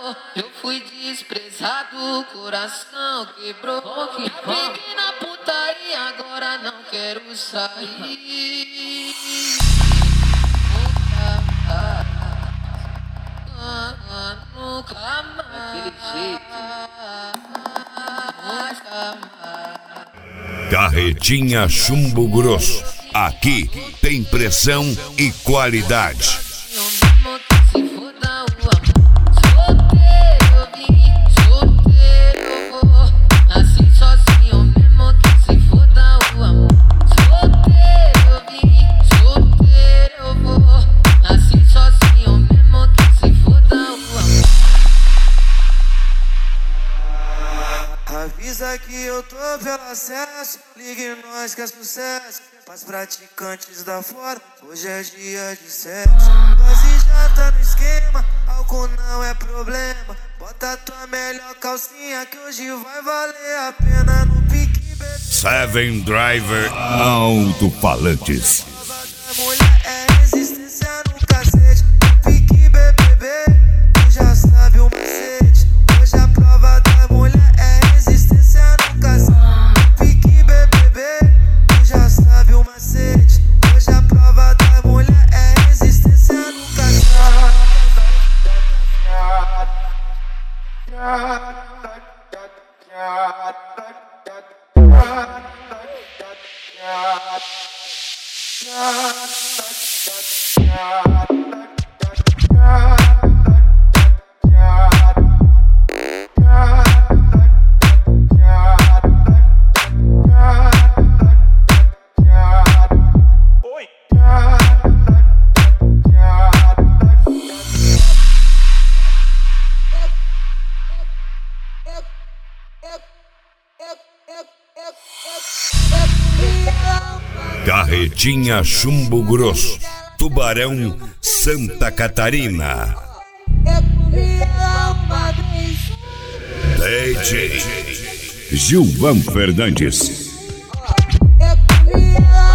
Eu fui desprezado, coração quebrou. Peguei na putaria, agora não quero sair. Nunca mais. Daquele jeito. Nunca mais. Carretinha Chumbo Grosso. Aqui tem pressão e qualidade. Avisa que eu tô pelo acesso, ligue nós que é sucesso. Pras praticantes da fora, hoje é dia de sexo. Dose já tá no esquema, álcool não é problema. Bota tua melhor calcinha que hoje vai valer a pena no pique, bebê. Seven Driver Alto-Falantes. Mulher é resistência no cacete, no pique, bebê. Tu já sabe o macete, hoje a prova da mulher é resistência no cacete. No pique, bebê. Tu já sabe o macete, hoje a prova da mulher é resistência no cacete. Carretinha Chumbo Grosso, Tubarão, Santa Catarina. DJ Gilvan Fernandes.